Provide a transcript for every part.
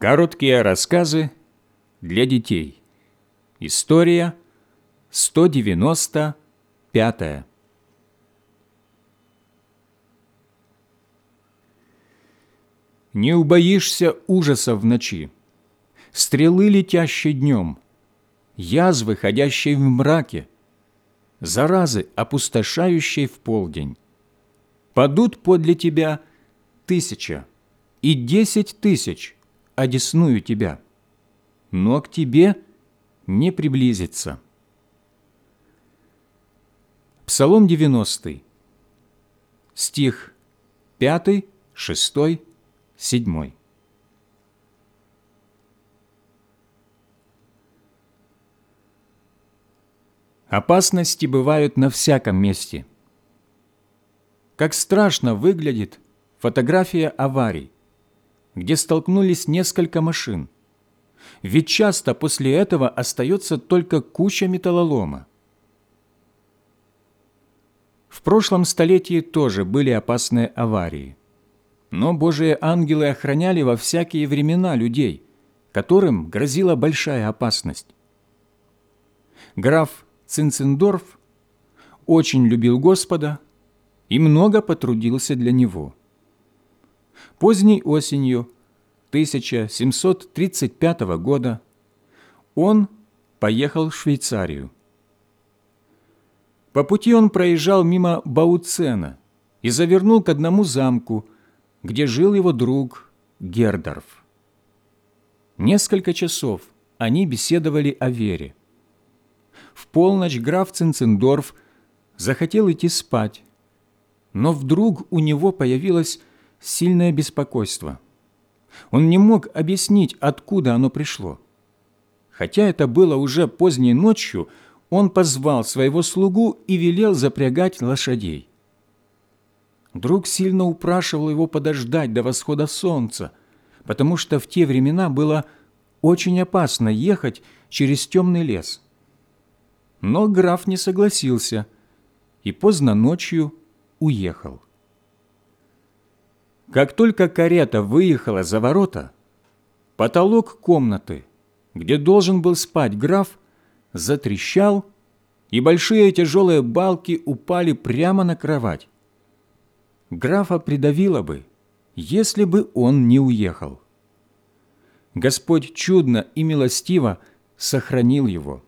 Короткие рассказы для детей. История 195. Не убоишься ужаса в ночи, стрелы, летящей днем, язвы, ходящей в мраке, заразы, опустошающей в полдень. Падут подле тебя 1000 и 10 000 одесную тебя, но к тебе не приблизится. Псалом 90, стих 5, 6, 7. Опасности бывают на всяком месте. Как страшно выглядит фотография аварий, где столкнулись несколько машин. Ведь часто после этого остается только куча металлолома. В прошлом столетии тоже были опасные аварии. Но Божии ангелы охраняли во всякие времена людей, которым грозила большая опасность. Граф Цинцендорф очень любил Господа и много потрудился для Него. Поздней осенью 1735 года он поехал в Швейцарию. По пути он проезжал мимо Бауцена и завернул к одному замку, где жил его друг Гердорф. Несколько часов они беседовали о вере. В полночь граф Цинцендорф захотел идти спать, но вдруг у него появилось сильное беспокойство. Он не мог объяснить, откуда оно пришло. Хотя это было уже поздней ночью, он позвал своего слугу и велел запрягать лошадей. Друг сильно упрашивал его подождать до восхода солнца, потому что в те времена было очень опасно ехать через темный лес. Но граф не согласился и поздно ночью уехал. Как только карета выехала за ворота, потолок комнаты, где должен был спать граф, затрещал, и большие тяжелые балки упали прямо на кровать. Графа придавило бы, если бы он не уехал. Господь чудно и милостиво сохранил его.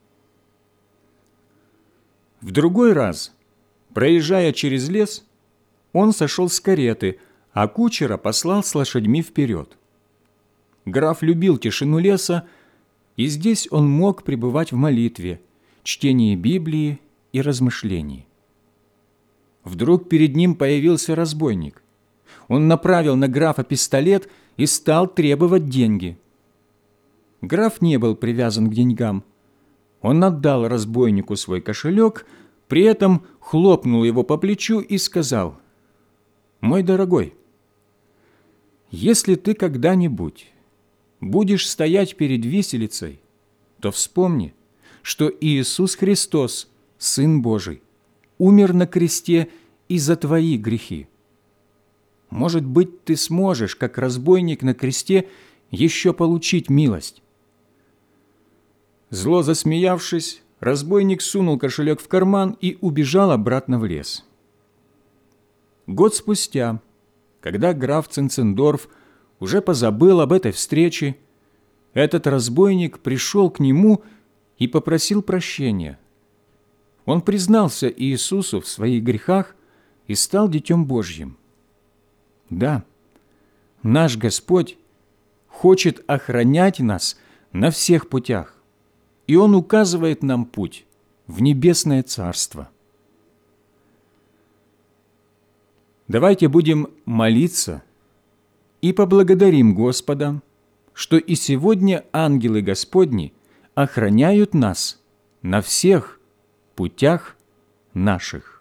В другой раз, проезжая через лес, он сошел с кареты, а кучера послал с лошадьми вперед. Граф любил тишину леса, и здесь он мог пребывать в молитве, чтении Библии и размышлении. Вдруг перед ним появился разбойник. Он направил на графа пистолет и стал требовать деньги. Граф не был привязан к деньгам. Он отдал разбойнику свой кошелек, при этом хлопнул его по плечу и сказал: «Мой дорогой, если ты когда-нибудь будешь стоять перед виселицей, то вспомни, что Иисус Христос, Сын Божий, умер на кресте и за твои грехи. Может быть, ты сможешь, как разбойник на кресте, еще получить милость». Зло засмеявшись, разбойник сунул кошелек в карман и убежал обратно в лес. Год спустя, когда граф Цинцендорф уже позабыл об этой встрече, этот разбойник пришел к нему и попросил прощения. Он признался Иисусу в своих грехах и стал Детем Божьим. Да, наш Господь хочет охранять нас на всех путях, и Он указывает нам путь в небесное Царство. Давайте будем молиться и поблагодарим Господа, что и сегодня ангелы Господни охраняют нас на всех путях наших.